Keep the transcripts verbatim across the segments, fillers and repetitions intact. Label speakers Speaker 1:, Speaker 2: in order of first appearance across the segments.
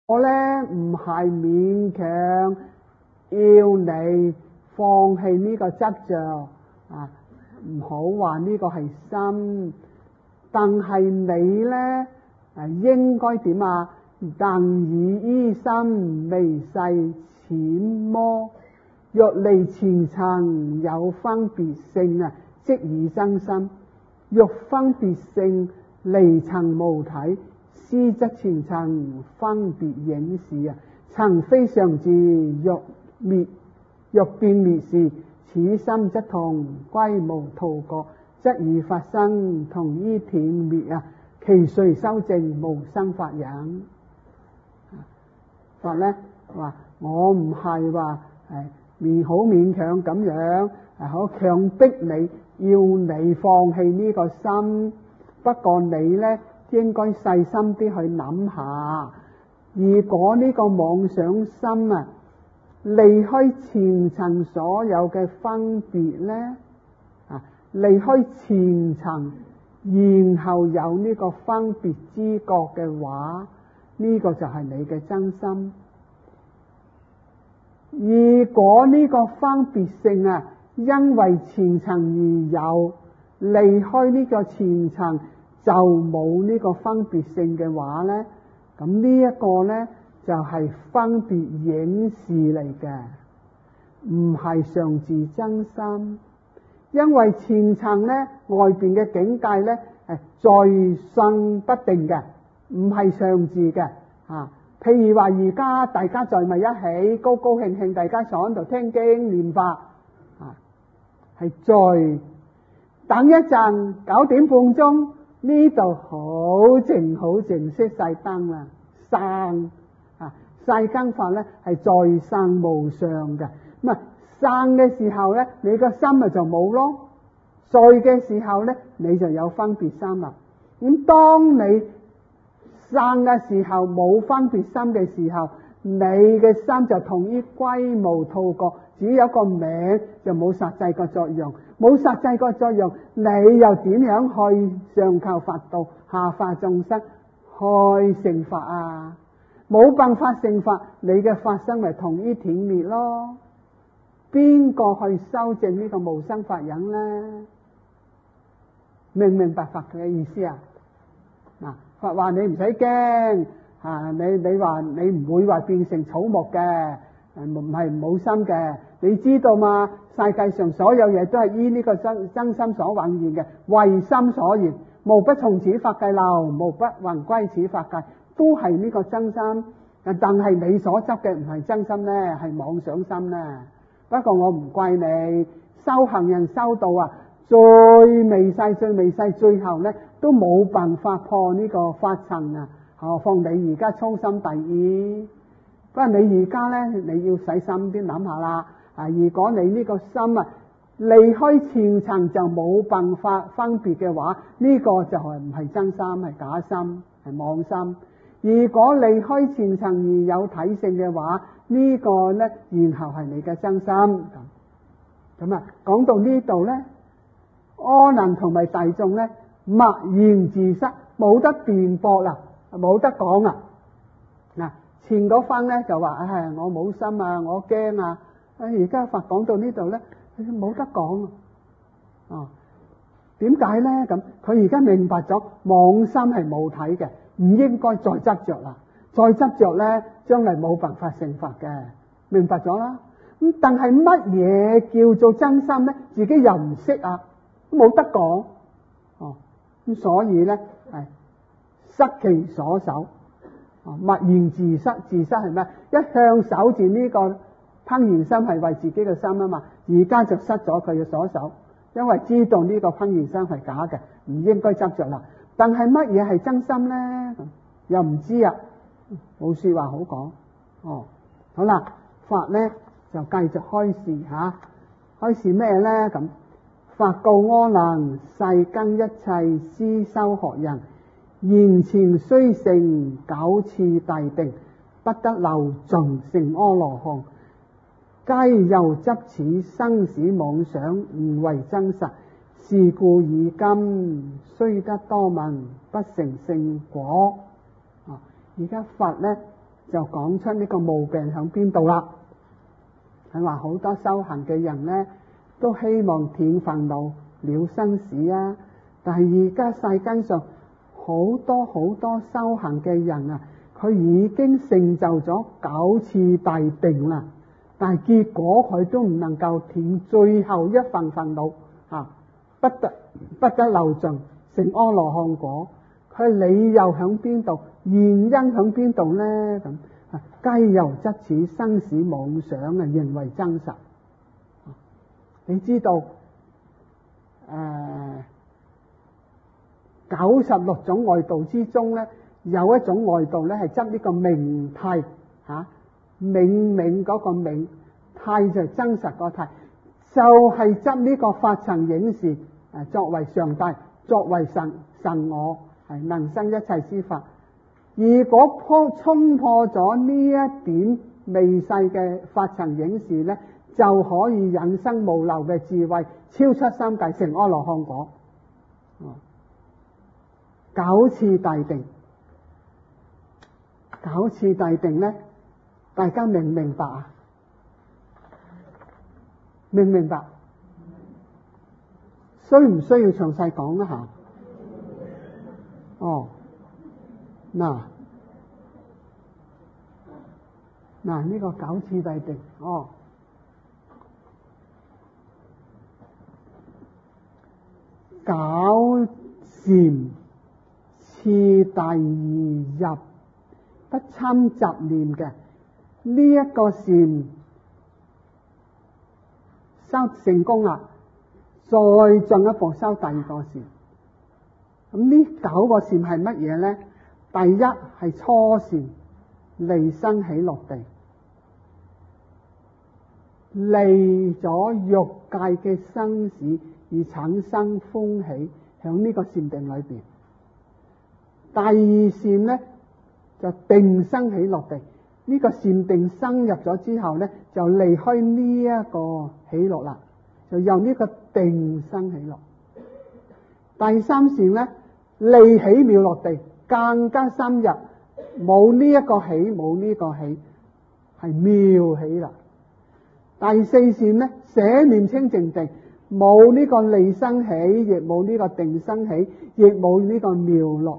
Speaker 1: 我咧唔係勉強要你放棄呢個執着啊，唔好話呢個係心，但係你咧誒應該點啊？但以依心微細淺魔，若離前塵有分別性啊，即以真心；若分別性離塵無體，斯則前塵分別影視啊。塵非常自，若滅若變滅時，此心則同歸無逃過，則以法身同依斷滅啊，其誰修證無生法忍？法咧話我唔係話誒勉好勉強咁樣誒好強迫你要你放棄呢個心，不過你咧應該細心啲去諗下，如果呢個妄想心啊離開前塵所有嘅分別咧啊，離開前塵，然後有呢個分別知覺嘅話，呢個就係你嘅真心。如果呢個分別性啊，因為前塵而有，離開呢個前塵就冇呢個分別性嘅話呢，咁呢一個呢，就係分別影視嚟嘅，唔係上自真心。因為前塵呢，外邊嘅境界呢，係在生不定嘅，唔係上自嘅啊。譬如話而家大家在埋一起，高高興興，大家坐喺度聽經念法啊，係在等一陣九點半鐘呢度好靜好靜，熄晒燈啦，散啊，晒更法咧係在生無上嘅，咁啊散嘅時候咧，你個心咪就冇咯，在嘅時候咧，你就有分別心啦。咁當你散嘅時候冇分別心嘅時候，你嘅心就同於歸無逃過，只有個名就冇實際個作用，冇實際個作用，你又點樣去上求佛道，下化眾生去成法啊？冇辦法成法，你嘅法身咪同於斷滅咯。邊個去修正呢個無生法忍呢？明唔明白法嘅意思啊？嗱，佛話你唔使驚啊！你你話你唔會話變成草木嘅，唔係冇心嘅。你知道嘛？世界上所有嘢都係依呢個真真心所蘊現嘅，為心所現，無不從此法界流，無不還歸此法界，都係呢個真心。但係你所執嘅唔係真心呢，係妄想心呢。不過我唔怪你，修行人修道啊，最微細最微細，最後呢都冇辦法破呢個法塵啊！何況你而家粗心大意，不過你而家呢，你要細心啲諗下啦。啊，如果你呢個心啊離開前塵就冇辦法分別嘅話，呢個就係唔係真心，係假心，係妄心。如果離開前塵而有體性嘅話，呢個呢，然後係你嘅真心。咁咁啊，講到呢度呢，阿難同埋大眾呢，默然自失，冇得辯駁啦，冇得講啊！嗱，前嗰番咧就話，唉，我冇心啊，我驚啊！而家佛講到呢度咧，冇得講啊！哦，點解咧？咁佢而家明白咗，妄心係冇體嘅，唔應該再執着啦，再執着咧，將來冇辦法成佛嘅，明白咗啦。咁但係乜嘢叫做真心咧？自己又唔識啊，冇得講。哦，咁所以咧係失其所守，哦，默然自失。自失係咩？一向守住呢個怦然心係為自己嘅心啊嘛，而家就失咗佢嘅所守，因為知道呢個怦然心係假嘅，唔應該執着啦。但係乜嘢係真心咧？又唔知啊，冇說話好講。哦，好啦，法咧就繼續開示吓，開示咩咧？咁法告阿難，世間一切思修學人，現前雖成九次大定，不得流盡成阿羅漢。皆又執此生死妄想，誤為真實。是故以今雖得多聞，不成聖果。啊，而家佛咧就講出呢個毛病喺邊度啦。佢話好多修行嘅人呢，都希望斷煩惱了生死啊，但係而家世間上好多好多修行嘅人啊，佢已經成就咗九次大定啦，但係結果佢都唔能夠斷最後一份煩惱啊，不得不得流盡成阿羅漢果。佢理由喺邊度？原因喺邊度呢？咁啊，皆由則此生死妄想啊，認為真實。你知道誒九十六種外道之中咧，有一種外道咧係執呢個明諦嚇，冥冥嗰個冥，諦就係真實個諦，就係執呢個法層影視誒作為上帝，作為神神我。係能生一切之法。如果破衝破咗呢一點微細嘅法層影視呢，就可以引生無漏嘅智慧，超出三界成阿羅漢果。九次大定，九次大定呢，大家明唔明白啊？明唔明白？需唔需要詳細講一下？哦，嗱，嗱呢個九次大定，哦，九禪次第而入，不侵雜念嘅呢一個禪修成功啦，再進一步修第二個禪。咁呢九個禪係乜嘢呢？第一係初禪，離生喜樂地，離咗欲界嘅生死而產生歡喜，喺呢個禪定裏邊。第二禪呢，就定生喜樂地，呢、這個禪定生入咗之後呢，就離開呢一個喜樂啦，就由呢個定生喜樂。第三禪呢，離喜妙樂地，更加深入，冇呢一個喜，冇呢個喜，係妙喜啦。第四禪呢，捨念清淨地，冇呢個離生喜，亦冇呢個定生喜，亦冇呢個妙樂，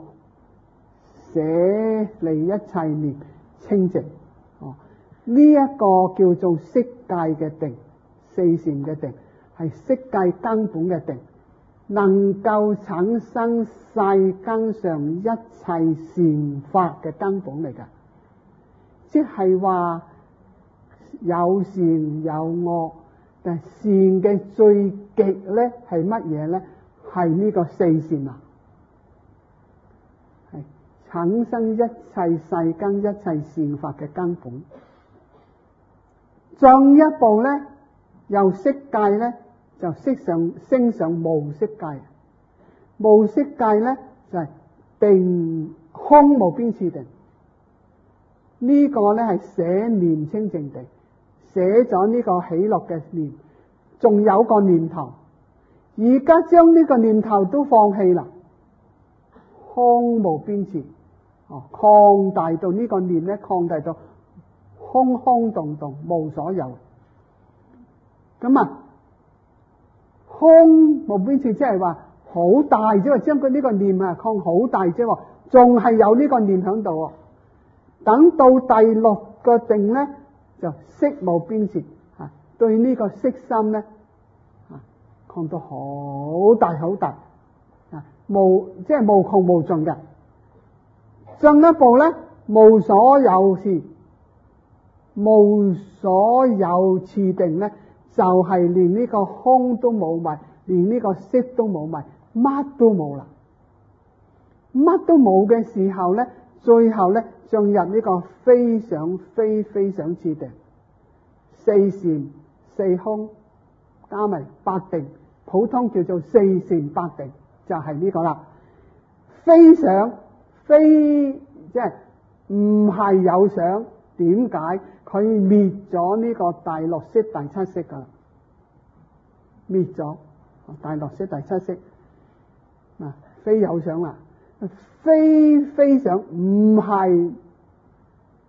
Speaker 1: 捨離一切念清淨。哦，呢、這、一個叫做色界嘅定，四禪嘅定，係色界根本嘅定。能夠產生世間上一切善法嘅根本嚟㗎，即係話有善有惡，但係善嘅最極咧係乜嘢咧？係呢個四善啊，係產生一切世間一切善法嘅根本。進一步咧，由色界咧。就升上升上無色界，無色界咧就係、是、定空無邊次定，呢、這個咧係捨念清淨地，捨咗呢個喜樂嘅念，仲有個念頭，而家將呢個念頭都放棄啦，空無邊次，哦，擴大到呢個念咧擴大到空空洞洞無所有，咁啊。空無邊次即係話好大，即係將佢呢個念啊擴好大啫，仲係有呢個念響度。等到第六個定咧，就色無邊次啊，對呢個色心咧啊擴到好大好大啊，無即係無窮無盡嘅。進一步咧，無所有事，無所有次定咧。就係連呢個空都冇埋，連呢個色都冇埋，乜都冇啦。乜都冇嘅時候咧，最後咧進入呢個非想非非想次定，四禪四空加埋八定，普通叫做四禪八定，就係、是、呢個啦。非想非即係唔係有想，點解？佢滅咗呢個第六識第七識噶，滅咗第六識第七識嗱，非有想啦，非非想唔係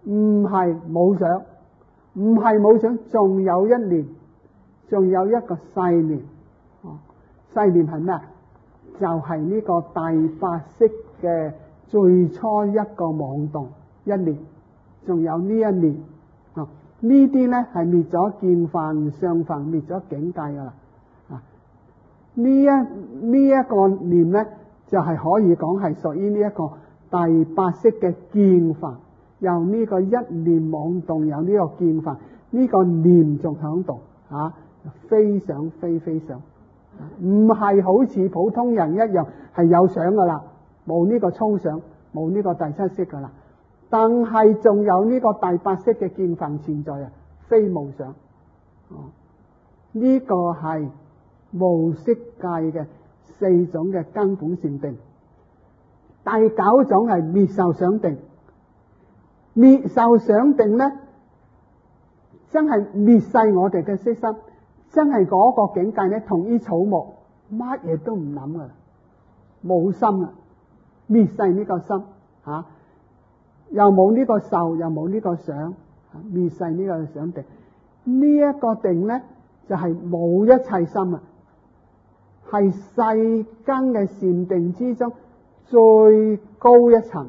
Speaker 1: 唔係冇想，唔係冇想，仲有一念，仲有一個細念。哦，細念係咩啊？就係呢個第八識嘅最初一個妄動一念，仲有呢一念。哦，呢啲咧係滅咗見分、相分，滅咗境界噶啦。啊，呢一呢一個念咧，就係可以講係屬於呢一個第八識嘅見分。由呢個一念妄動，有呢個見分，呢、這個念仲響度啊，非想非非想，唔係好似普通人一樣係有想噶啦，冇呢個粗想，冇呢個第七識噶啦，但係仲有呢個第八識嘅見分存在啊，非無想。哦，呢、這個係無色界嘅四種嘅根本禪定。第九種係滅受想定。滅受想定咧，真係滅晒我哋嘅色心，真係嗰個境界咧，同於草木，乜嘢都唔諗噶啦，冇心啊，滅晒呢個心吓、啊，又冇呢個受，又冇呢個想，滅晒呢個想定。呢、這、一個定咧，就係、是、冇一切心啊，係世間嘅禪定之中最高一層。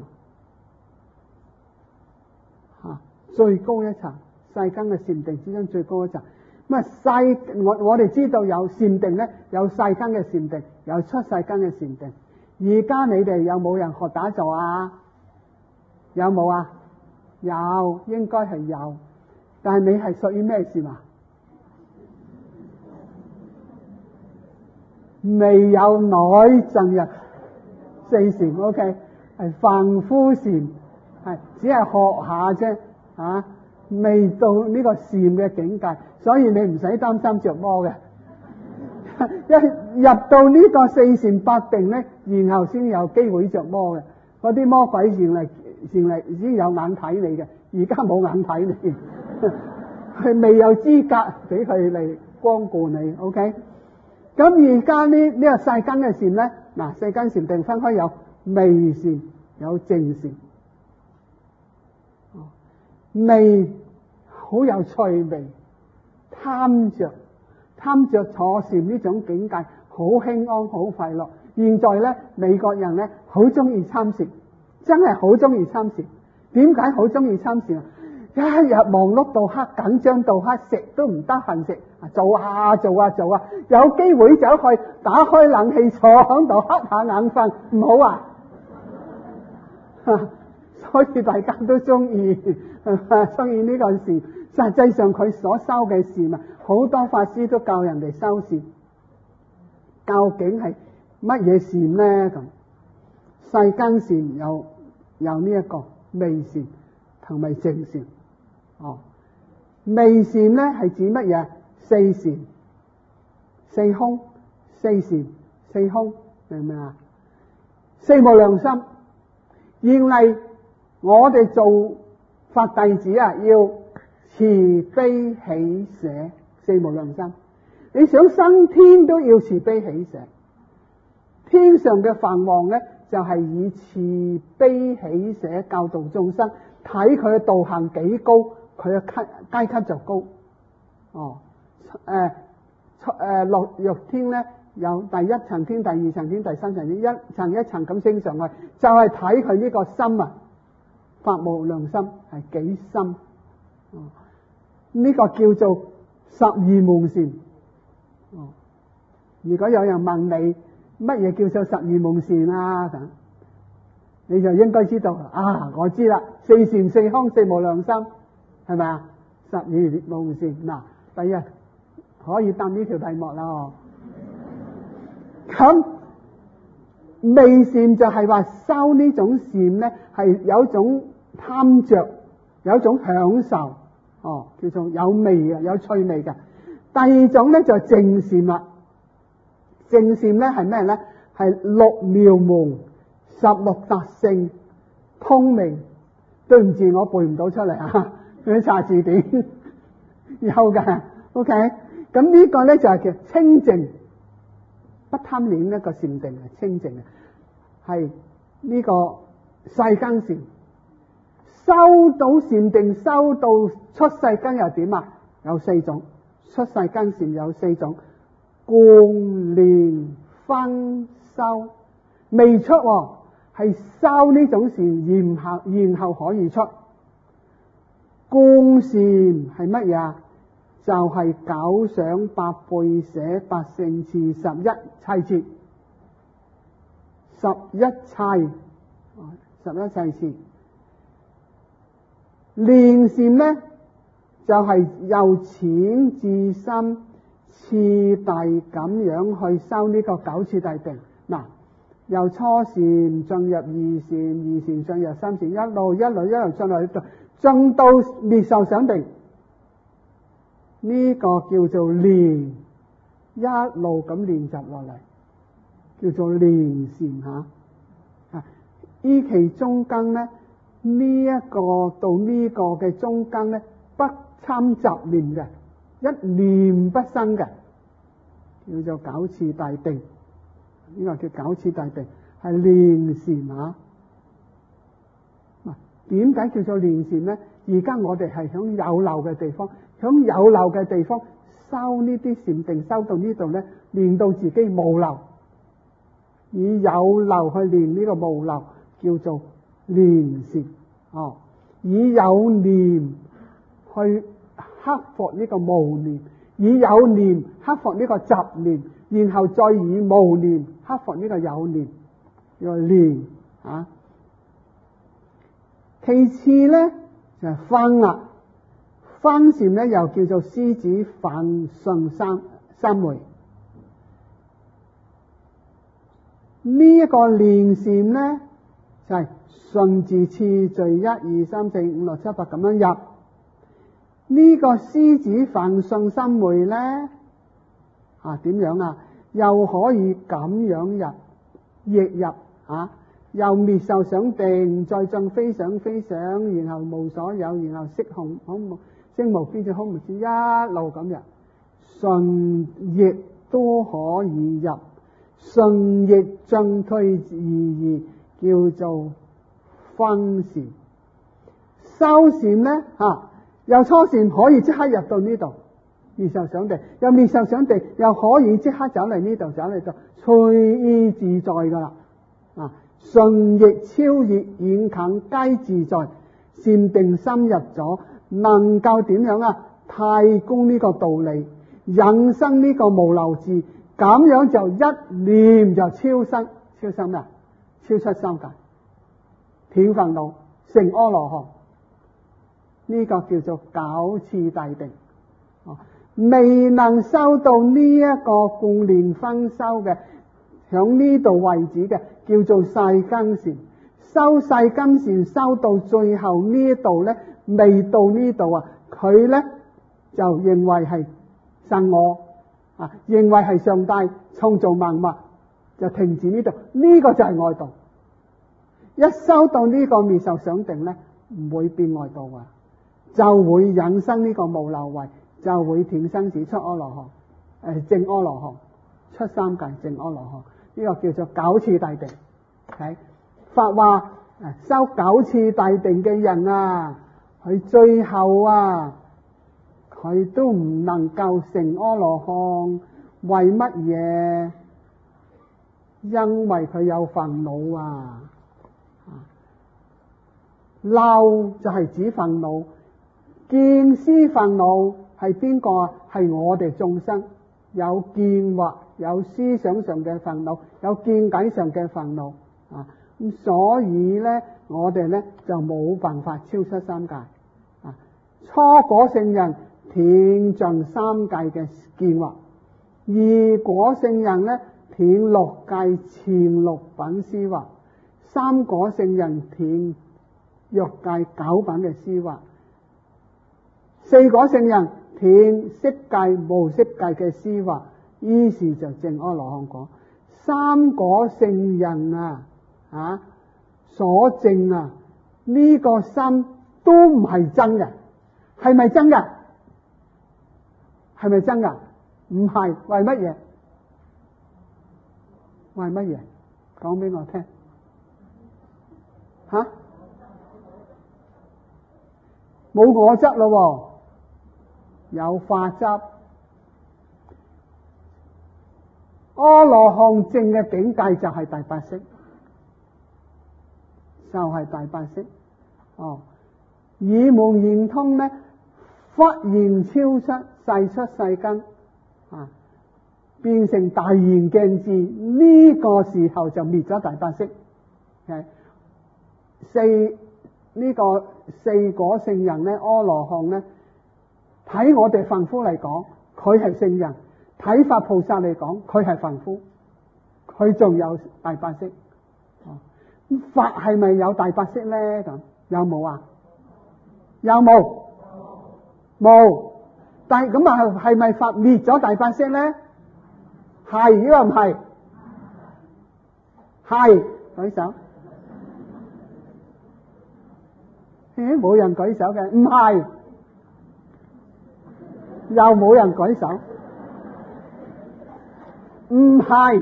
Speaker 1: 最高一層，世間嘅禪定之中最高一層。咁啊，世我我哋知道有禪定咧，有世間嘅禪定，有出世間嘅禪定。而家你哋有冇人學打坐啊？有冇啊？有，應該係有。但係你係屬於咩禪啊？未有內進入四禪 ，OK， 係凡夫禪，係只係學下啫。啊，未到呢個禪嘅境界，所以你唔使擔心着魔嘅。一入到呢個四禪八定咧，然後先有機會着魔嘅。嗰啲魔鬼先嚟，先嚟先有眼睇你嘅，而家冇眼睇你，係未有資格俾佢嚟光顧你。OK，咁而家呢呢個世間嘅禪咧，嗱，世間禪定分開有微禪，有靜禪。味好有趣味，貪着貪着坐禪呢種境界，好輕安，好快樂。現在咧，美國人咧好中意參禪，真係好中意參禪。點解好中意參禪啊？一日忙碌到黑，緊張到黑，食都唔得閒食，做啊做啊做啊，有機會走去打開冷氣坐響度瞌下眼瞓，唔好啊！所以大家都中意，中意呢個禪。實際上佢所修嘅禪啊，好多法師都教人哋修禪。究竟係乜嘢禪咧？咁世間禪有有呢一個微禪同埋靜禪。哦，微禪咧係指乜嘢？四禪、四空、四禪、四空，明唔明啊？四無量心，原嚟我哋做佛弟子啊，要慈悲喜捨，四無量心。你想升天都要慈悲喜捨。天上嘅梵王咧，就係、是、以慈悲喜捨教導眾生，睇佢嘅道行幾高，佢嘅階階級就高。哦，誒誒落欲天咧，有第一層天、第二層天、第三層天，一層一層咁升上去，就係睇佢呢個心啊，發無量心係幾深。哦，呢、這個叫做十二門禪。哦，如果有人問你乜嘢叫做十二門禪啊，咁你就應該知道啊，我知啦，四禪四空四無量心，係咪啊？十二門禪嗱，第一可以答呢條題目啦。咁微禪就係話修呢種禪咧，係有種貪着，有種享受，哦，叫做有味嘅，有趣味嘅。第二種咧就係靜禪啦。靜禪咧係咩咧？係六妙門、十六特性、通明。對唔住，我背唔到出嚟啊！去查字典有嘅。OK， 咁呢個咧就係叫清靜，不貪戀一個禪定嘅清靜嘅，係呢個世間禪。 修到禪定，修到出世間又點啊？有四種，出世間禪有四種，共連分修，未出喎，係修呢種禪，然後然後可以出。共禪係乜嘢啊？就係、是、九想八背捨八聖次十一切次，十一切，十一切次。連禪呢，就係、是、由淺至深次第咁樣去修呢個九次第定。嗱，由初禪進入二禪，二禪進入三禪，一路一路一路進入到進到滅受想定，呢、這個叫做連，一路咁練習落嚟，叫做連禪吓。啊，依其中間呢，呢、這、一個到呢個嘅中間呢，不參雜念嘅，一念不生嘅，叫做九次大定。呢、這個叫九次大定，係連禪吓。點解叫做連禪呢？而家我哋係響有漏嘅地方，響有漏嘅地方修呢啲禪定，修到呢度呢，練到自己無漏，以有漏去練呢個無漏，叫做連禪。哦，以有念去克服呢個無念，以有念克服呢個雜念，然後再以無念克服呢個有念，叫做連啊。其次咧就係分啦，分禪咧又叫做獅子反順三三昧。呢一個連禪咧就係順字次序一二三四五六七八咁樣入。呢個獅子反順三昧咧啊點樣啊？又可以咁樣入，亦入啊。由滅受想定，再進非想非想，然後無所有，然後色空空無色無非想空無知，一路咁入，順亦都可以入，順逆進退而異，叫做分禪。修禪咧吓，由初禪可以即刻入到呢度滅受想定，由滅受想定又可以即刻走嚟呢度，走嚟度隨意自在噶啦啊！順逆超越遠近皆自在，禪定深入咗，能夠點樣啊？太公呢個道理，引生呢個無漏智，咁樣就一念就超生，超生咩啊？超出三界，斷煩惱，成阿羅漢，呢、這個叫做九次大定。未能修到呢一個共連分修嘅，響呢度為止嘅，叫做世間禪。修世間禪修到最後呢一度咧，未到呢度啊，佢咧就認為係神我啊，認為係上帝創造萬物，就停止呢度。呢、這個就係外道。一修到呢個滅受想定咧，唔會變外道啊，就會引生呢個無漏慧，就會斷生死出阿羅漢，誒證阿羅漢，出三界證阿羅漢。呢個叫做九次大定。Okay? 法話修九次大定嘅人啊，佢最後啊，佢都唔能夠成阿羅漢，為乜嘢？因為佢有煩惱啊！漏就係指煩惱，見思煩惱係邊個啊？係我哋眾生有見惑，有思想上嘅煩惱，有見解上嘅煩惱啊！咁所以咧，我哋咧就冇辦法超出三界啊！初果聖人斷盡三界嘅見惑，二果聖人咧斷六界前六品思惑，三果聖人斷欲界九品嘅思惑，四果聖人斷色界無色界嘅思惑，於是就證阿羅漢果。三果聖人啊啊所證啊呢、這個心都唔係真嘅，係咪真嘅？係咪真噶？唔係，為乜嘢？為乜嘢？講俾我聽吓。 冇果汁咯，有化汁。阿羅漢證嘅境界就係第八識，就係、是、第八識。哦，耳門圓通咧，忽然超出世出世根啊，變成大圓鏡智，呢、這個時候就滅咗第八識。係四呢、這個四果聖人咧，阿羅漢咧，睇我哋凡夫嚟講，佢係聖人；睇法菩薩嚟講，佢係凡夫，佢仲有第八識。哦，法係咪有第八識咧？咁有冇啊？有冇？冇。但係咁啊，係咪法滅咗第八識咧？係，因為唔係，係舉手。誒，冇人舉手嘅，唔係，又冇人舉手，唔係。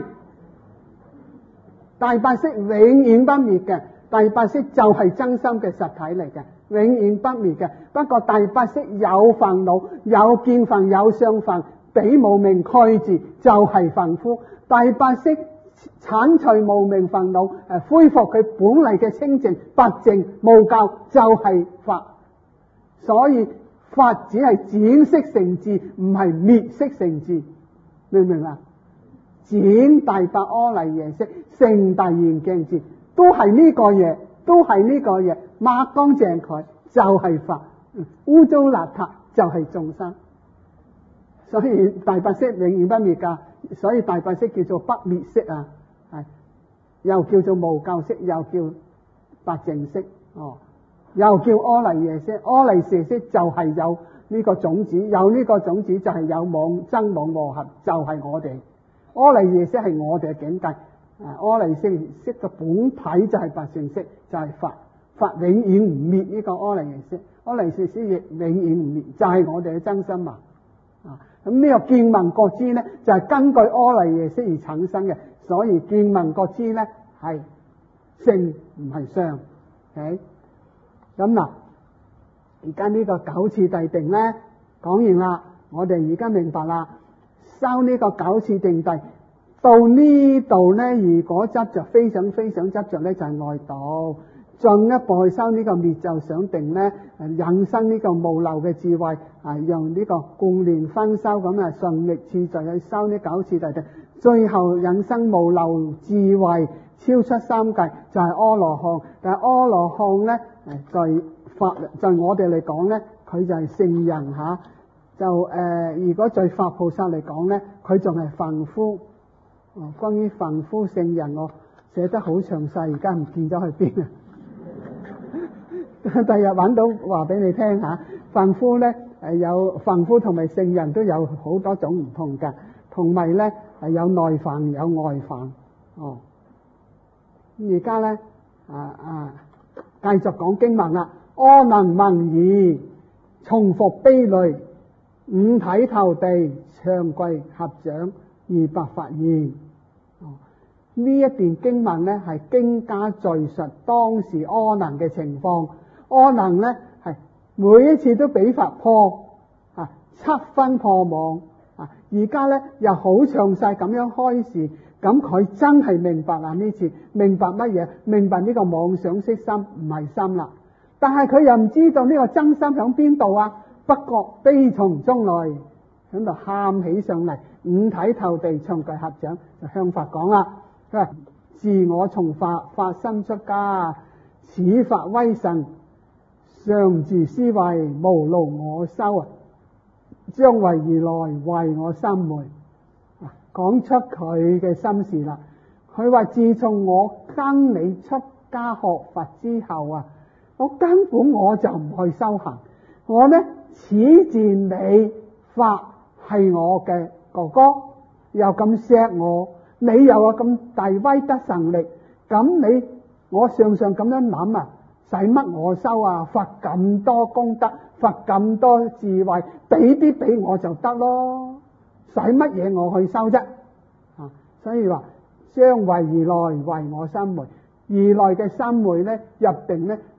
Speaker 1: 第八識永遠不滅嘅，第八識就係真心嘅實體嚟嘅，永遠不滅嘅。不過第八識有煩惱，有見分，有相分，比無明蓋住，就係凡夫。第八識鏟除無明煩惱，誒，恢復佢本嚟嘅清淨、白淨、無垢，就係法。所以法只係轉識成智，唔係滅識成智，明唔明啊？轉第八阿賴耶識成大圓鏡智，都係呢個嘢，都係呢個嘢，抹乾淨佢就係法，污糟邋遢就係眾生。所以第八識永遠不滅噶，所以第八識叫做不滅識啊，係又叫做無垢識，又叫白淨識，哦，又叫阿賴耶識。阿賴耶識就係有呢個種子，有呢個種子就係有妄真妄和合，就係、是、我哋。阿賴耶識係我哋嘅境界，啊，阿賴耶識識嘅本體就係白淨識，就係、是、法，法永遠唔滅呢個阿賴耶識，阿賴耶識亦永遠唔滅，就係、是、我哋嘅真心啊。啊，咁呢個見聞覺知咧，就係、是、根據阿賴耶識而產生嘅，所以見聞覺知咧係性唔係相。OK，咁嗱，而家呢個九次第定咧講完啦，我哋而家明白啦。修呢個九次定弟到呢度咧，如果執着非想非想執着咧，就係外道。進一步去修呢個滅咒想定咧，引生呢個無漏嘅智慧，啊，用呢個共連分修咁啊，順逆次序去修呢九次第定，最後引生無漏智慧，超出三界就係阿羅漢。但係阿羅漢咧，在法在我哋嚟講咧，佢就係聖人吓。就誒、呃，如果在法菩薩嚟講咧，佢仲係凡夫。哦，關於凡夫聖人，我寫得好詳細，而家唔見咗去邊啊！第日揾到話俾你聽下，凡夫咧誒有凡夫同埋聖人都有好多種唔同嘅，同埋咧係有內凡有外凡。哦，而家咧啊啊，繼續講經文啦。阿能聞已，重復悲淚。五體投地，長跪合掌，二百法言。哦，呢一段經文咧係經家敘述當時阿能嘅情況。阿能咧係每一次都俾法破啊，七分破網啊。而家咧又好詳細咁樣開示，咁佢真係明白啦。呢次明白乜嘢？明白呢個妄想識心唔係心啦。但係佢又唔知道呢個真心響邊度啊？不覺悲從中來，喺度喊起上嚟，五體投地，長跪合掌，就向法講啦。佢話：自我從法，法身出家，此法威神，常自思維，無勞我修啊！將為如來，為我三昧。講出佢嘅心事啦。佢話：自從我跟你出家學佛之後啊，我根本我就唔去修行，我呢？此見你法係我嘅哥哥，又咁錫我，你又有咁大威德神力，咁你我常常咁樣諗啊，使乜我修啊？佛咁多功德，佛咁多智慧，俾啲俾我就得咯，使乜嘢我去修啫？啊，所以話將為如來為我三昧，如來嘅三昧咧入定咧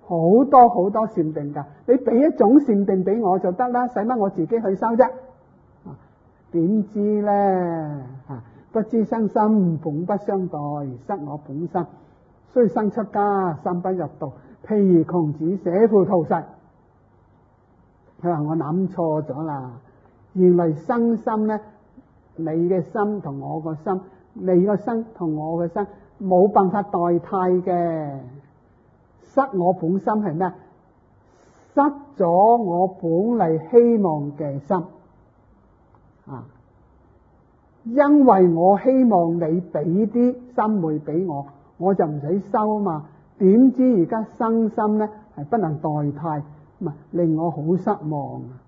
Speaker 1: 好多好多禪定噶，你俾一種禪定俾我就得啦，使乜我自己去修啫？點知咧啊？不知生心本不相待，失我本心，雖生出家心不入道。譬如孔子寫副屠誓，佢話我諗錯咗啦，原來生心咧，你嘅心同我個心，你個心同我嘅心冇辦法代替嘅。失我本心係咩？失咗我本嚟希望嘅心啊！因為我希望你俾啲心會俾我，我就唔使收嘛。點知而家生心咧係不能代替，唔係令我好失望啊！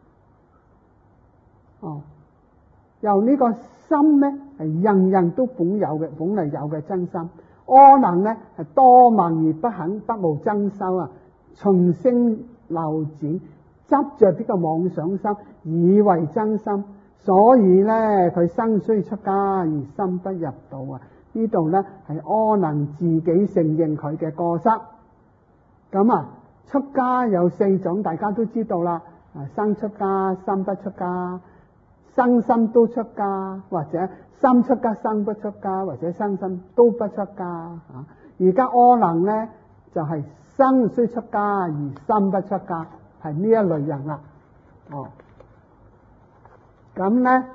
Speaker 1: 哦，由呢個心咧係人人都本有嘅，本嚟有嘅真心。阿難咧係多聞而不肯，不務真修啊，從聲流轉，執着呢個妄想心，以為真心，所以咧佢生雖出家而心不入道啊！呢度咧係阿難自己承認佢嘅過失。咁啊，出家有四種，大家都知道啦。啊，生出家、心不出家、生心都出家，或者心出家、生不出家，或者生心都不出家。啊，而家阿難咧就係、是、生雖出家而心不出家，係呢一類人啦。哦，咁咧。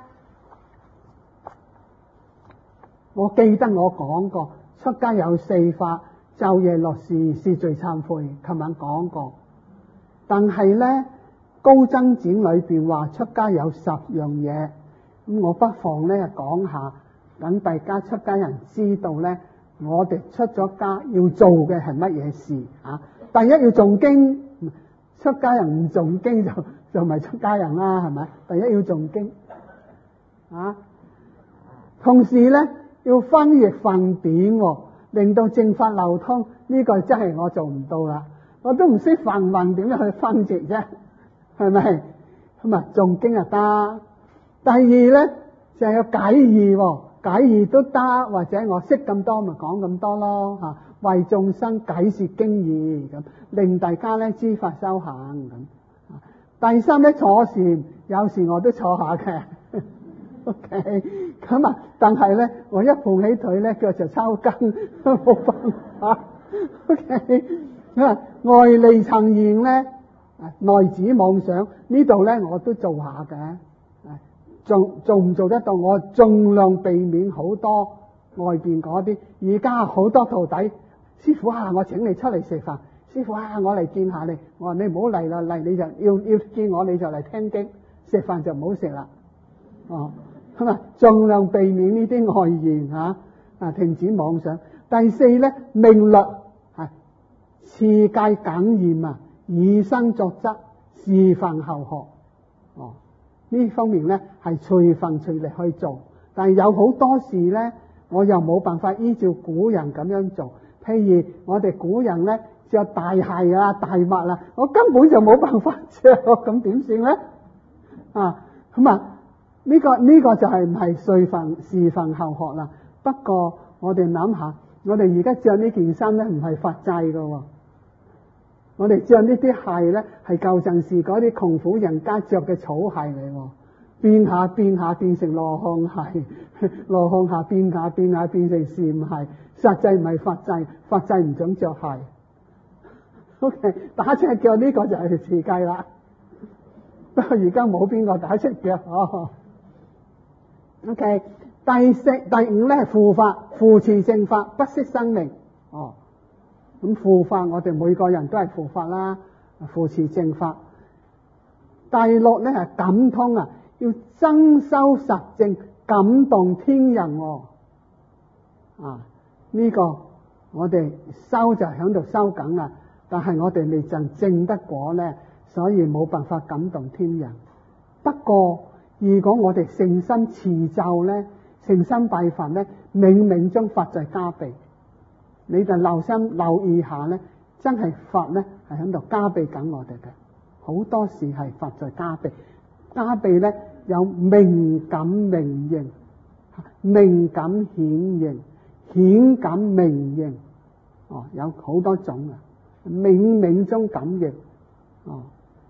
Speaker 1: 我記得我講過，出家有四法：晝夜樂事、是罪懺悔。琴晚講過，但係咧高僧展裏邊話出家有十樣嘢，咁我不妨咧講下，等大家出家人知道咧，我哋出咗家要做嘅係乜嘢事啊？第一要誦經，出家人唔誦經就就唔係出家人啦，係咪？第一要誦經啊，同時咧。要翻譯分典，令到正法流通，呢、這個真係我做唔到啦，我都唔識梵文點樣去分譯啫，係咪？咁啊，誦經就得。第二咧就係、是、有解義，解義都得，或者我識咁多咪講咁多咯吓，為眾生解說經義咁，令大家咧知法修行咁。第三咧坐禪，有時我都坐下嘅。OK， 咁啊，但係咧，我一抱起腿咧，腳就抽筋，冇辦法。OK， 啊，外離層言咧，內止妄想呢度咧，我都做下嘅。做做唔做得到？我盡量避免好多外邊嗰啲。而家好多徒弟，師父啊，我請你出嚟食飯。師父啊，我嚟見下你。我話你唔好嚟啦，嚟你就要要見我，你就嚟聽經，食飯就唔好食啦。哦。咁啊，盡量避免呢啲外言吓，啊，停止妄想。第四咧，命律係持戒謹嚴啊，以身作則，事分後學。哦，呢方面咧係隨份隨力去做，但係有好多事咧，我又冇辦法依照古人咁樣做。譬如我哋古人咧着大鞋啊、大襪啊，我根本就冇辦法着，咁點算咧？啊，咁啊。呢、這個呢、這個就係唔係隨份事分後學啦。不過我哋諗下，我哋而家着呢件衫咧唔係法制噶，我哋着呢啲鞋咧係舊陣時嗰啲窮苦人家着嘅草鞋嚟，變下變下變成羅漢鞋，羅漢鞋變下變下變成禪鞋，實際唔係法制，法制唔准着鞋。OK， 打赤腳呢個就係持戒啦。不過而家冇邊個打赤腳哦。OK， 第四、第五咧係護法，護持正法，不惜生命。哦，咁護法我哋每個人都係護法啦，護持正法。第六咧係感通啊，要增修實證，感動天人。哦，啊呢、這個我哋修就喺度修緊啦，但係我哋未曾證得果咧，所以冇辦法感動天人。不過如果我哋誠心持咒咧，誠心拜佛咧，冥冥中法在加被。你就留心留意下咧，真係法咧係喺度加被緊我哋嘅。好多時係法在加被，加被咧有明感明形，明感顯形，顯感明形。哦，有好多種啊。 冥冥中感應。哦，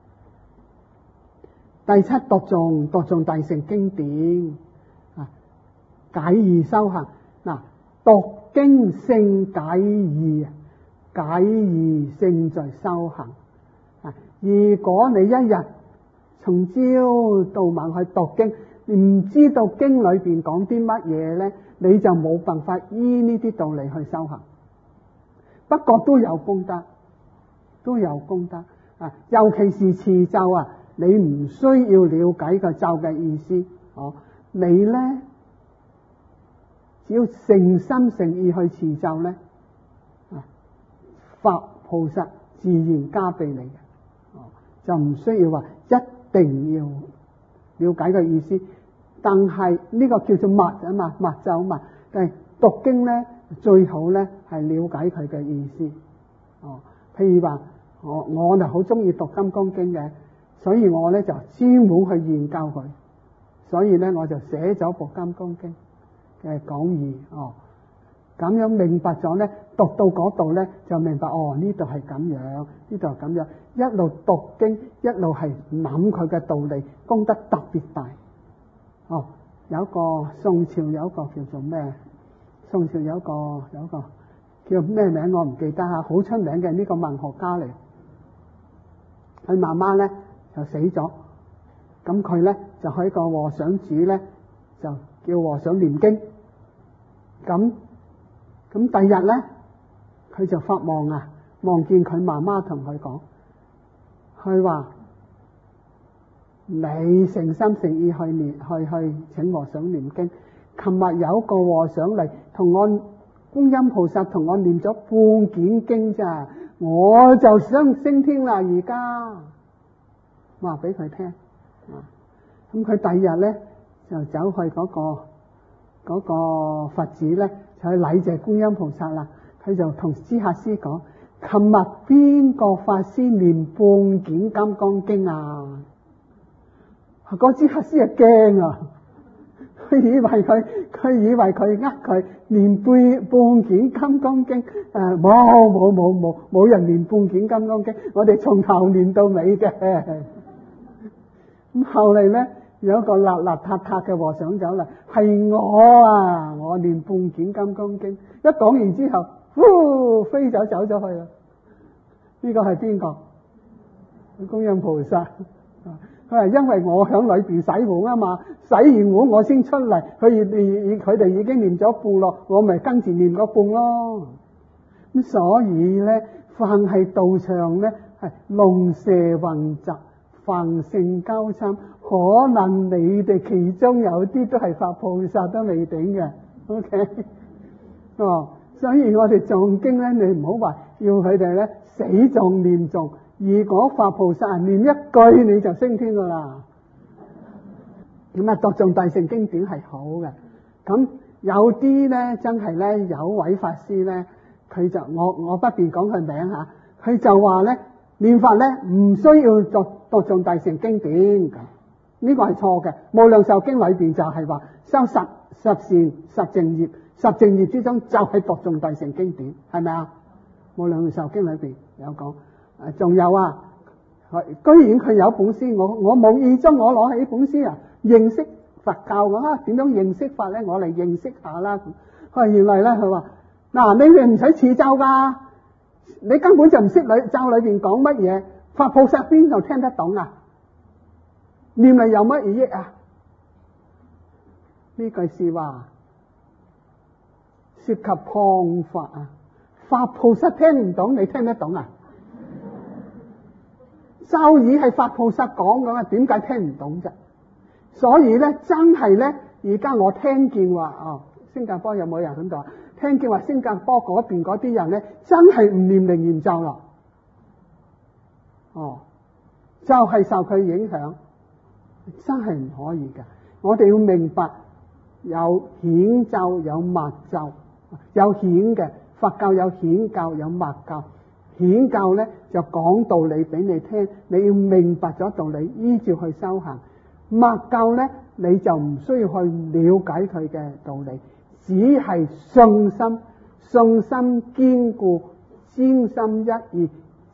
Speaker 1: 第七讀誦讀誦大乘經典啊，解義修行嗱，讀經勝解義，解義勝在修行啊。如果你一日從朝到晚去讀經，唔知道經裏邊講啲乜嘢咧，你就冇辦法依呢啲道理去修行。不過都有功德，都有功德啊！尤其是持咒啊，你唔需要了解個咒嘅意思，哦，你咧只要誠心誠意去持咒咧，啊，佛菩薩自然加俾你嘅，哦，就唔需要話一定要了解個意思。但係呢個叫做密啊嘛，密咒嘛，但係讀經咧最好咧係了解佢嘅意思。哦，譬如話我我就好中意讀金剛經嘅，所以我咧就專門去研究佢，所以咧我就寫咗部金剛經嘅講義。哦，咁樣明白咗咧，讀到嗰度咧就明白，哦，呢度係咁樣，呢度係咁樣，一路讀經一路係諗佢嘅道理，功德特別大。哦，有一個宋朝有一個叫做咩？宋朝有一個有一個叫咩名我唔記得吓，好出名嘅呢個文學家嚟。佢媽媽咧就死咗，咁佢咧就喺個和尚主咧就叫和尚念經。咁咁第日咧佢就發夢啊，望見佢媽媽同佢講，佢話你誠心誠意去念去去請和尚念經。琴日有個和尚嚟同我觀音菩薩同我念咗半卷經咋，我就想升天啦。而家話俾佢聽，咁佢第二日咧就走去嗰個嗰個佛寺咧，就去禮謝觀音菩薩啦。佢就同知客師講：琴日邊個法師念半卷金剛經啊？嗰知客師啊驚啊！佢以為佢佢以為佢呃佢念半半卷金剛經，誒冇冇冇冇冇人念半卷金剛經，我哋從頭念到尾嘅。咁後嚟咧有一個邋邋遢遢嘅和尚走嚟，係我啊，我念半卷金剛經。一講完之後，呼飛走走咗去啦。呢個係邊個？觀音菩薩。佢係因為我響裏邊洗碗啊嘛，洗完碗我先出嚟，佢哋佢哋已經念咗半咯，我咪跟住念個半咯。咁所以咧，凡係道場咧係龍蛇混雜、凡聖交參，可能你哋其中有啲都係佛菩薩都未定嘅。OK， 哦，所以我哋誦經咧，你唔好話要佢哋咧死誦念誦。如果佛菩薩念一句你就升天噶啦，咁啊讀誦大乘經典係好嘅。咁有啲咧真係咧有位法師咧，佢就我我不便講佢名吓，佢就話咧念法咧唔需要讀讀誦大乘經典咁，呢個係錯嘅。無量壽經裏邊就係話修十十善十淨業，十淨業之中就係讀誦大乘經典，係咪啊？無量壽經裏邊有講。仲有啊，居然佢有本書，我我無意中我攞起本書啊，認識佛教啊，點樣認識法咧？我嚟認識下啦。佢話原來咧，佢話嗱，你哋唔使持咒噶，你根本就唔識裏咒裏邊講乜嘢，佛菩薩邊度聽得懂啊？念嚟有乜意義啊？呢句說話涉及謗法啊！佛菩薩聽唔懂，你聽得懂啊？咒語係佛菩薩講嘅嘛，點解聽唔懂啫？所以咧，真係咧，而家我聽見話哦，新加坡有冇人喺度啊？聽見話新加坡嗰邊嗰啲人咧，真係唔念靈驗咒啦。哦，就係受佢影響，真係唔可以㗎。我哋要明白，有顯咒有密咒，有顯嘅佛教有顯教有密教。顯教咧就講道理俾你聽，你要明白咗道理，依照去修行。密教咧你就唔需要去了解佢嘅道理，只係信心，信心堅固，專心一意，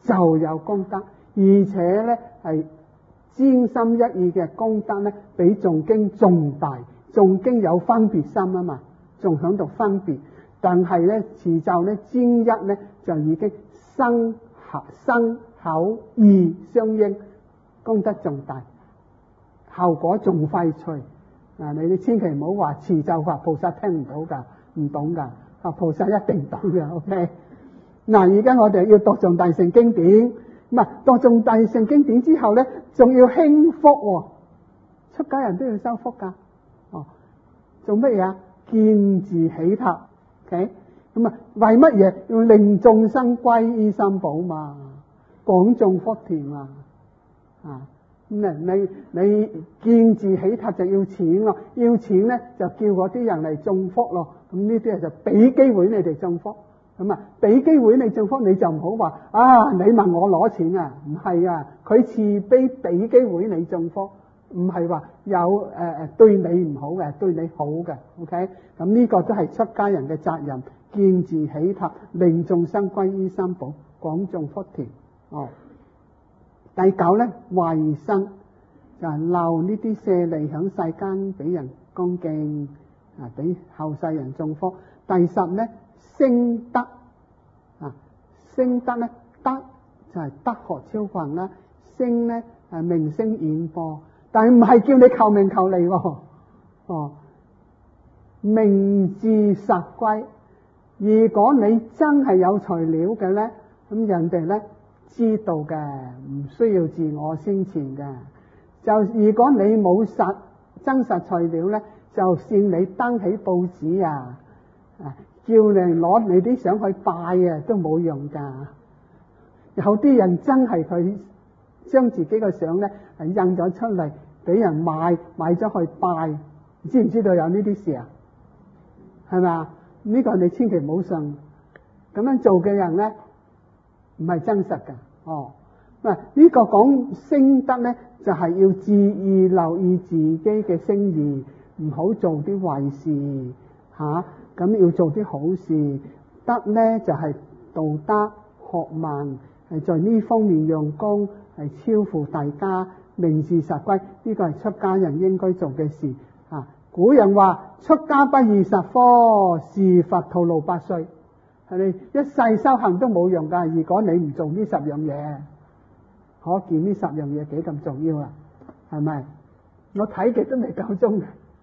Speaker 1: 就有功德，而且咧係專心一意嘅功德咧，比誦經仲大。誦經有分別心啊嘛，仲響度分別，但係咧持咒咧專一咧就已經身口身口意相應，功德仲大，效果仲快脆。嗱，你哋千祈唔好話持咒法菩薩聽唔到噶，唔懂噶，啊菩薩一定懂嘅。OK， 嗱，而家我哋要讀誦大乘經典，唔係讀誦大乘經典之後咧，仲要興福喎，出家人都要修福噶。哦，做乜嘢啊？見字起塔。OK， 咁啊，為乜嘢？要令眾生歸依三寶嘛，廣種福田啊，啊！咁你你見字起塔就要錢咯，要錢咧就叫嗰啲人嚟種福咯。咁呢啲就俾機會你哋種福。咁啊，俾機會你種福，你就唔好話啊！你問我攞錢啊？唔係啊，佢慈悲俾機會你種福，唔係話有誒誒、呃、對你唔好嘅，對你好嘅。OK， 咁呢個都係出家人嘅責任。見字起塔，令眾生歸依三寶，廣種福田。哦。第九咧，衛生就係留呢啲舍利響世間俾人恭敬啊，俾後世人種福。第十咧，升德啊，升德咧，德就係德學超群啦，升咧係名聲遠播，但係唔係叫你求名求利喎。哦，名自實歸。如果你真係有材料嘅咧，咁人哋咧知道嘅，唔需要自我宣傳嘅。就如果你冇實真實材料咧，就算你登起報紙啊，啊叫人攞你啲相去拜啊，都冇用噶。有啲人真係佢將自己嘅相咧係印咗出嚟，俾人買買咗去拜，知唔知道有呢啲事啊？係咪啊？呢個你千祈唔好信，咁樣做嘅人咧唔係真實嘅。哦，嗱、這、呢個講升德咧，就係、是、要注意留意自己嘅聲譽，唔好做啲壞事吓，咁、啊、要做啲好事。德咧就係、是、道德學問，係在呢方面用功，係超乎大家，名自實歸。呢個係出家人應該做嘅事啊。古人話出家不二十科，是佛徒勞百歲。係你一世修行都冇用噶，如果你唔做呢十樣嘢，可見呢十樣嘢幾咁重要啊？係咪？我睇極都未夠鐘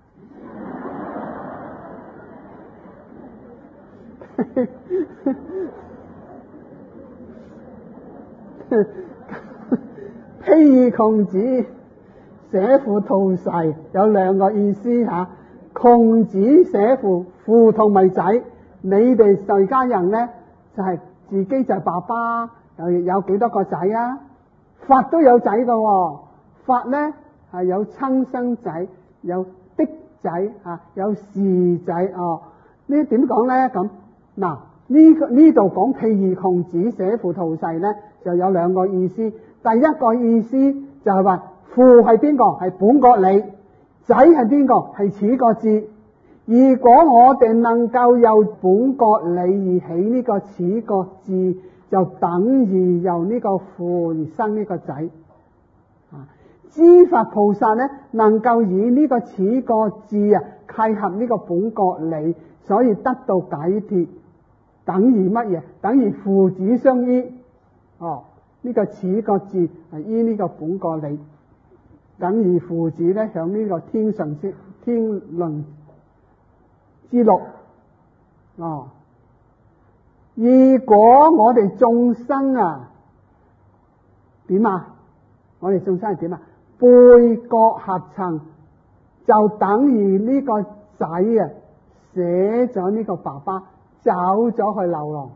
Speaker 1: 嘅。譬喻窮子捨父吐誓，有兩個意思吓。窮子捨父，父同埋仔。你哋在家人咧，就係、是、自己就係爸爸，有有幾多個仔啊？佛都有仔噶、哦，佛咧係有親生仔，有嫡仔啊，有侍仔哦。呢點講咧？咁嗱，呢個呢度講譬喻窮子捨父吐誓咧，就有兩個意思。第一個意思就係話父係邊個？係本國利，仔係邊個？係此國智。如果我哋能夠有本國利而起呢個此國智，就等於由呢個父而生呢個仔。啊，諸佛菩薩咧能夠以呢個此國智啊契合呢個本國利，所以得到解脫，等於乜嘢？等於父子相依。哦，呢、這個此國智係依呢個本國利，等於父子咧響呢個天上之天倫之樂。哦，如果我哋眾生啊點啊？我哋眾生係點啊？背國合層，就等於呢個仔啊捨咗呢個爸爸，走咗去流浪。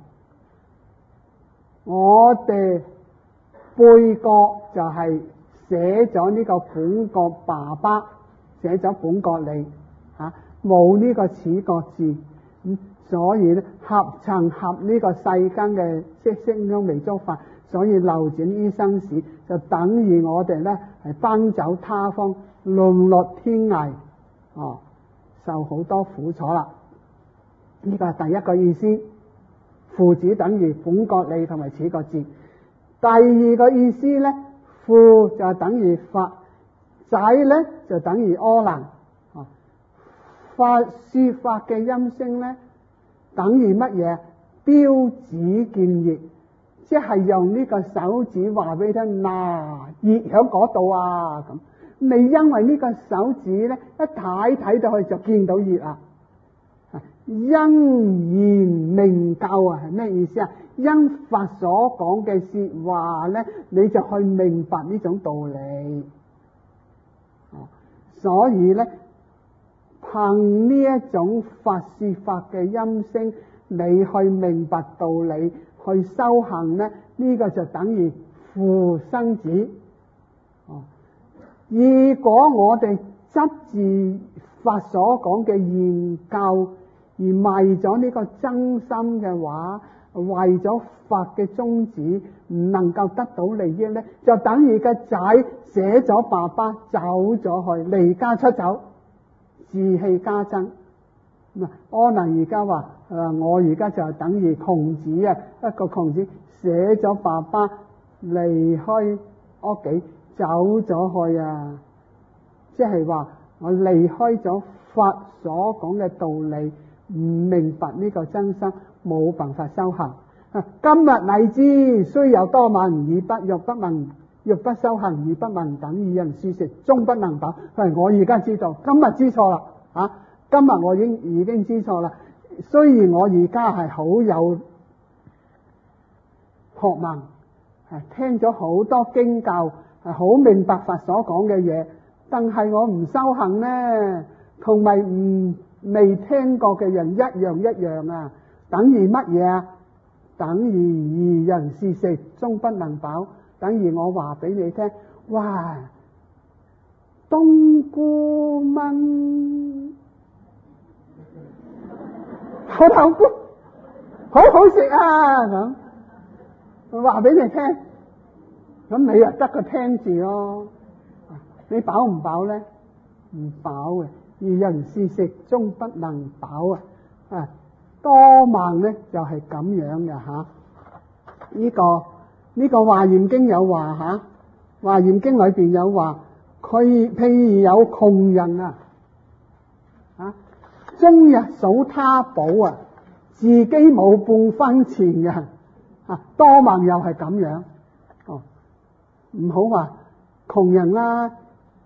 Speaker 1: 我哋背國就係捨咗呢個本國爸爸，捨咗本國利吓，冇呢個此國智。咁所以咧合層合呢個世間嘅色聲香味觸法，所以流轉於生死，就等於我哋咧係奔走他方，淪落天涯，哦，受好多苦楚啦。呢個係第一個意思，父子等於本國利同埋此國智。 第二個意思咧，父就等於法，仔咧就等於阿難。法說法嘅音聲咧，等於乜嘢？標指見熱，即係用呢個手指話俾你聽，嗱，熱喺嗰度啊咁。你因為呢個手指咧，一睇睇到去就見到熱啦。因言明教啊，係咩意思啊？因法所講嘅說話咧，你就去明白呢種道理。所以咧，憑呢一種法說法嘅音聲，你去明白道理，去修行咧，呢、這個就等於父生子。哦，如果我哋執住法所講嘅言教，而為咗呢個真心嘅話，為咗法嘅宗旨唔能夠得到利益咧，就等於個仔捨咗爸爸走咗去，離家出走，志氣加增。咁阿難而家話：誒，我而家就等於窮子啊，一個窮子捨咗爸爸離開屋企走咗去啊，即係話我離開咗法所講嘅道理。唔明白呢個真心，冇辦法修行。今日荔枝雖有多聞，而不若不聞，若不修行而不聞，等與人說食，終不能飽。係我而家知道，今日知錯啦啊！今日我已經已經知錯啦。雖然我而家係好有學問，係聽咗好多經教，係好明白法所講嘅嘢，但係我唔修行呢，同埋唔未聽過嘅人一樣一樣啊！等於乜嘢啊？等於二人是食，終不能飽。等於我話俾你聽，哇！冬菇炆臭豆腐，好好食啊！咁我話俾你聽，咁你又得個聽字咯。你飽唔飽咧？唔飽嘅。二人是食，終不能飽啊！啊，多聞咧就係、是、咁樣嘅吓。呢、啊這個呢、這個華嚴經有話吓，華嚴經裏邊有話，佢譬如有窮人啊，啊，終日數他寶啊，自己冇半分錢嘅啊，多聞又係咁樣哦，唔好話窮人啦、啊。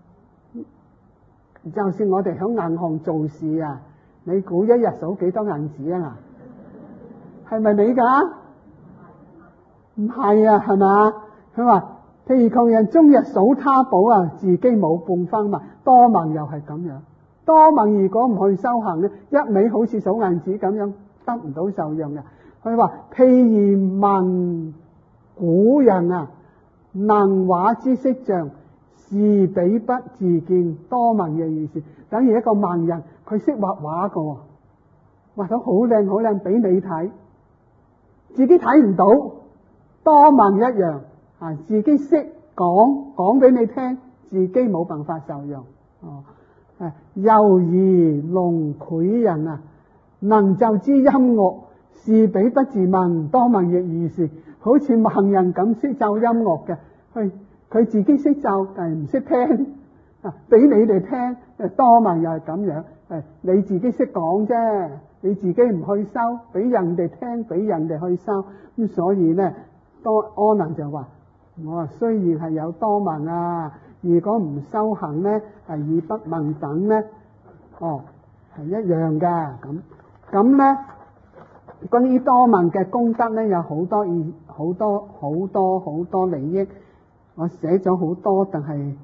Speaker 1: 就算我哋喺銀行做事啊，你估一日數幾多銀紙啊？係咪你噶？唔係啊，係嘛？佢話譬如窮人終日數他寶啊，自己冇半分嘛。多聞又係咁樣，多聞如果唔去修行咧，一味好似數銀紙咁樣，得唔到受用嘅。佢話譬如聞古人啊，能畫之色像，自比不自見，多聞嘅意思，等於一個盲人，佢識畫畫㗎，畫到好靚好靚俾你睇，自己睇唔到，多聞一樣啊，自己識講講俾你聽，自己冇辦法受用。哦，誒，又如聾聵人啊，能奏之音樂，自比不自聞，多聞嘅意思，好似盲人咁識奏音樂嘅，去。佢自己識奏，但係唔識聽啊！俾你哋聽，誒，多聞又係咁樣，誒，你自己識講啫，你自己唔去修，俾人哋聽，俾人哋去修，咁所以咧，多阿難就話：我啊雖然係有多聞啊，如果唔修行咧，係以不聞等咧，哦，係一樣嘅咁。咁咧，關於多聞嘅功德咧，有好多意，好多好多好多利益。我寫咗好多，但係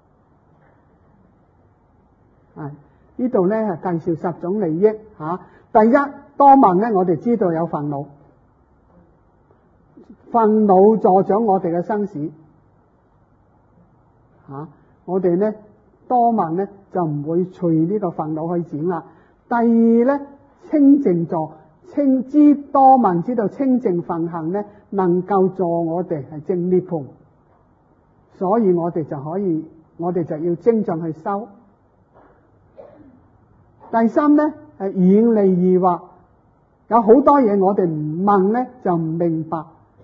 Speaker 1: 啊呢度咧係介紹十種利益吓、啊。第一，多聞咧，我哋知道有煩惱，煩惱助長我哋嘅生死吓、啊。我哋咧多聞咧就唔會隨呢個煩惱去展啦。第二咧，清淨助，清知多聞知道清淨梵行咧，能夠助我哋係證涅槃。所以我哋就可以，我哋就要精進去修。第三咧係遠離疑惑，有好多嘢我哋唔問咧就唔明白，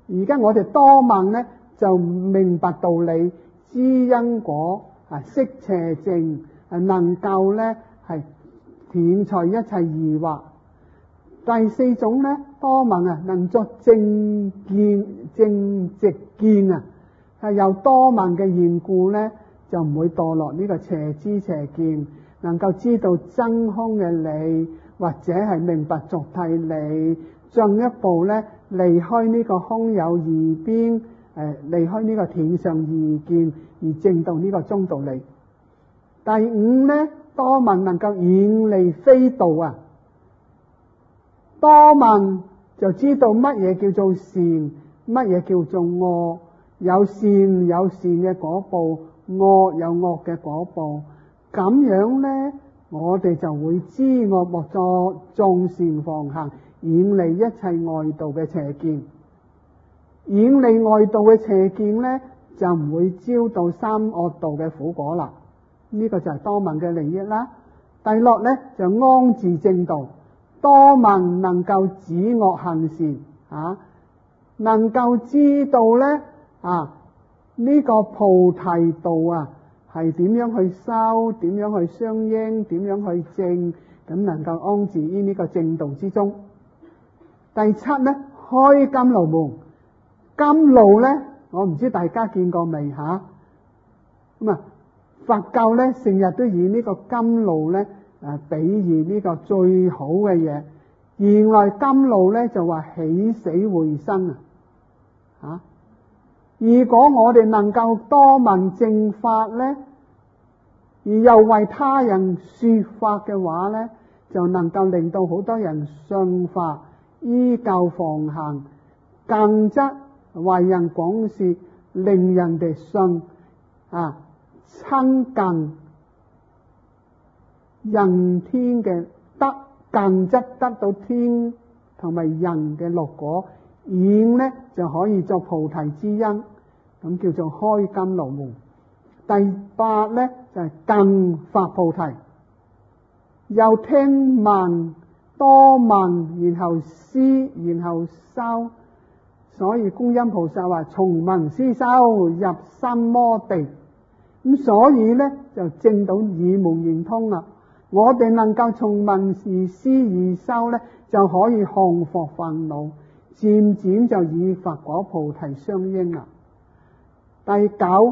Speaker 1: 而家我哋多聞咧就明白道理，知因果啊，識邪正，啊能夠咧係斷除一切疑惑。第四種咧，多聞啊，能作正見正直見啊，係有多聞嘅緣故咧，就唔會墮落呢個邪知邪見，能夠知道真空嘅理，或者係明白俗諦理，進一步咧離開呢個空有二邊，誒離開呢個天上二見，而證到呢個中道理。第五咧，多聞能夠遠離非道啊。多聞就知道乜嘢叫做善，乜嘢叫做惡，有善有善嘅果報，惡有惡嘅果報。咁樣呢，我哋就會知惡莫作，眾善奉行，遠離一切外道嘅邪見。遠離外道嘅邪見呢，就唔會招到三惡道嘅苦果啦。呢、這個就係多聞嘅利益啦。第六呢，就安自正道。多聞能夠止惡行善啊，能夠知道咧啊呢、這個菩提道啊係點樣去修，點樣去相應，點樣去證，咁能夠安置於呢個正道之中。第七咧，開甘露門。甘露咧，我唔知大家見過未吓？咁啊，佛教咧成日都以呢個甘露咧。誒，比喻呢個最好嘅嘢，原來甘露咧就話起死回生啊！吓，如果我哋能夠多聞正法咧，而又為他人說法嘅話咧，就能夠令到好多人信法，依教奉行，更則為人廣說，令人哋信啊，親近人天嘅得，更則得到天同埋人嘅樂果，然咧就可以作菩提之因，咁叫做開甘露門。第八咧就係、是、更發菩提，又聽聞多聞，然後思，然後修。所以觀音菩薩話：從聞思修入心摩地。咁所以咧就證到耳門圓通啦。我哋能夠從聞而思而修咧，就可以降伏煩惱，漸漸就以佛果菩提相應啦。第九，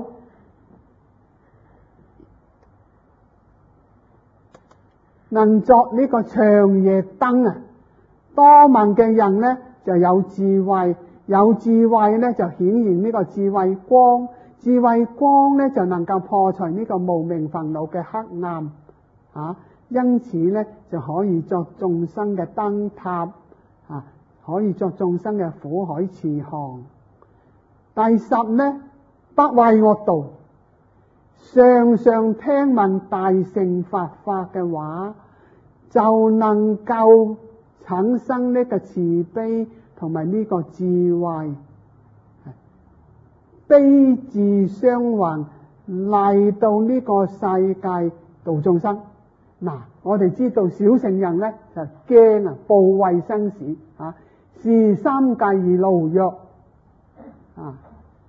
Speaker 1: 能作呢個長夜燈啊！多聞嘅人咧就有智慧，有智慧咧就顯現呢個智慧光，智慧光咧就能夠破除呢個無明煩惱嘅黑暗啊！因此咧就可以作眾生嘅燈塔啊，可以作眾生嘅苦海慈航。第十咧，不為惡道，常常聽聞大乘佛法嘅話，就能夠產生呢個慈悲同埋呢個智慧，悲智雙運嚟到呢個世界度眾生。嗱，我哋知道小乘人咧就驚啊，怖畏生死啊，視三界如牢獄啊，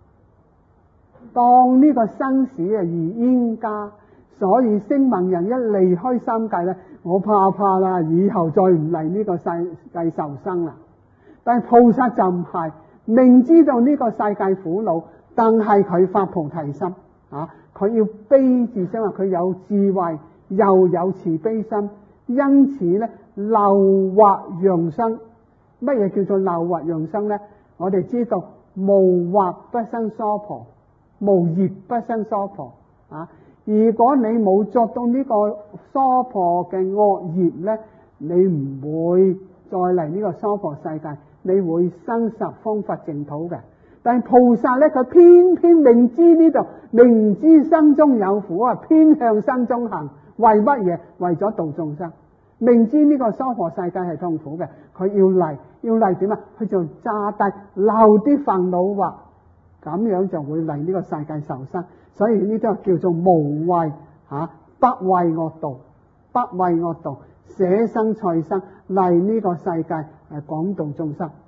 Speaker 1: 當呢個生死啊如冤家，所以聲聞人一離開三界咧，我怕怕啦，以後再唔嚟呢個世界受生啦。但係菩薩就唔係，明知道呢個世界苦惱，但係佢發菩提心啊，佢要悲智心啊，佢有智慧。又有慈悲心，因此咧，漏惑讓生。乜嘢叫做漏惑讓生咧？我哋知道無惑不生娑婆，無業不生娑婆啊！如果你冇作到呢個娑婆嘅惡業咧，你唔會再嚟呢個娑婆世界，你會生十方佛淨土嘅。但係菩薩咧，佢偏偏明知呢度，明知生中有苦啊，偏向生中行。為乜嘢？為咗度眾生。明知呢個娑婆世界係痛苦嘅，佢要嚟，要嚟點啊？佢就炸低漏啲煩惱惑，咁樣就會嚟呢個世界受生。所以呢啲叫做無畏吓，不畏惡道，不畏惡道，捨生菜生嚟呢個世界誒廣度眾生。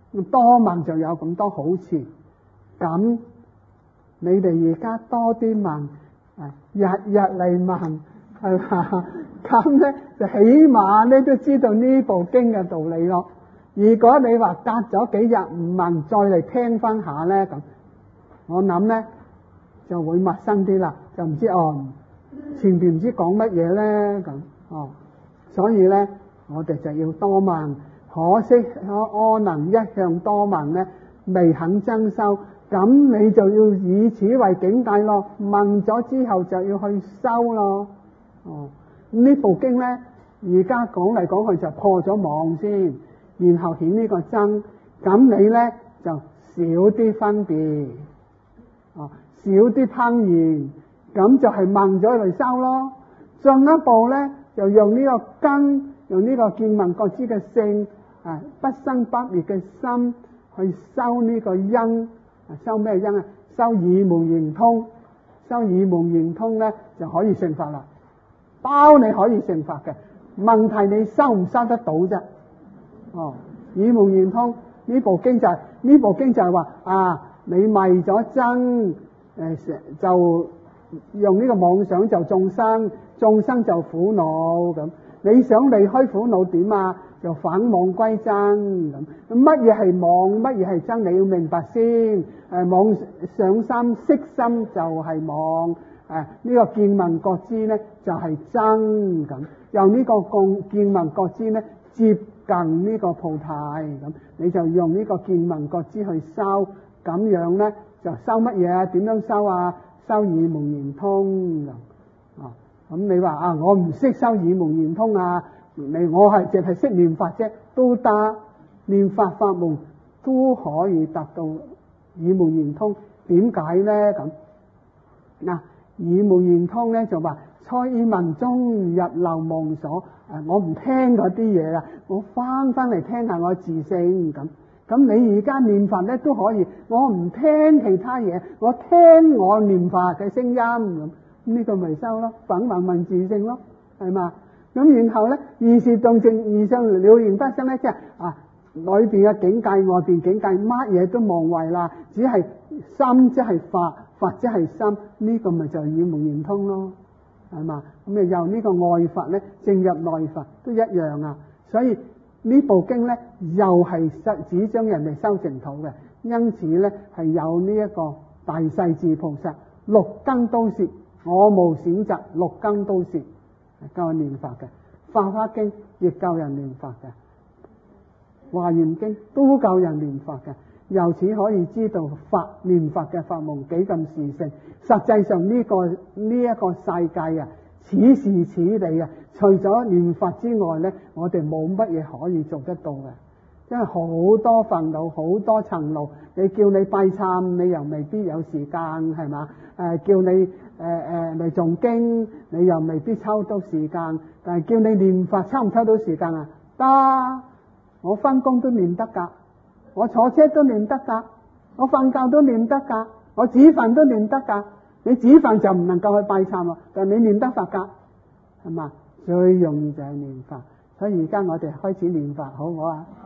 Speaker 1: 多聞就有咁多好處。咁你哋而家多啲聞，日日嚟聞，係嘛？咁咧就起碼咧都知道呢部經嘅道理咯。如果你話隔咗幾日唔聞，再嚟聽翻下咧，咁我諗咧就會陌生啲啦，就唔知哦前邊唔知講乜嘢咧咁哦。所以咧我哋就要多聞，可惜阿能一向多聞咧未肯增修，咁你就要以此為境界咯。聞咗之後就要去修咯。哦，呢部經咧而家講嚟講去就破咗網先，然後顯呢個真，咁你咧就少啲分別，哦，少啲烹言，咁就係聞咗嚟修咯。進一步咧就用呢個根，用呢個見聞覺知嘅性，啊不生不滅嘅心去修呢個因，啊修咩因啊？修耳聞言通，修耳聞言通咧就可以成法啦。包你可以成法嘅，問題你收唔收得到啫？哦，耳聞言通呢部經就係、是、呢部經就係話啊，你迷咗真，誒、呃、就用呢個妄想就眾生，眾生就苦惱咁。你想離開苦惱點啊？就返妄歸真咁。乜嘢係妄？乜嘢係真？你要明白先。誒、呃，妄想心、識心就係妄。誒、啊，呢、這個見聞覺知咧就係、是、真咁。由呢個共見聞覺知咧接近呢個菩提咁，你就用呢個見聞覺知去修，咁樣咧就修乜嘢啊？點樣修啊？修耳聞言通咁。啊，咁你話啊，我唔識修耳聞言通啊？你我係淨係識念法啫，都得。念法法門都可以達到耳聞言通。點解咧咁？嗱、啊，耳聞言通咧就話初耳聞中日流忘所。誒，我唔聽嗰啲嘢啦，我翻翻嚟聽下我自性咁。咁你而家念法咧都可以，我唔聽其他嘢，我聽我念法嘅聲音咁。呢個咪修咯，品聞聞自性咯，係嘛？咁然後咧，二是動靜二相了然不生咧，即係啊裏邊嘅境界，外邊境界，乜嘢都忘為啦，只係心即係法，法即係心，呢、這個咪就係耳聞言通咯，係嘛？咁咪由呢個外法咧正入內法都一樣啊。所以呢部經咧又係指將人哋修淨土嘅，因此咧係有呢一個大勢至菩薩六根都攝，我無選擇，六根都攝，教人念法嘅。法華經亦教人念法嘅，華嚴經都教人念法嘅。由此可以知道法念法嘅法門幾咁殊勝。實際上呢、這個呢一、這個世界啊，此時此地啊，除咗念法之外咧，我哋冇乜嘢可以做得到嘅。因為好多煩惱，好多層路，你叫你拜懺，你又未必有時間，係嘛？誒、呃，叫你誒誒嚟誦經，你又未必抽到時間。但係叫你念法，抽唔抽到時間啊？得，我返工都念得噶，我坐車都念得噶，我瞓覺都念得噶，我煮飯都念得噶。你煮飯就唔能夠去拜懺咯，但係你念得法噶，係嘛？最容易就係念法。所以而家我哋開始念法，好唔好啊？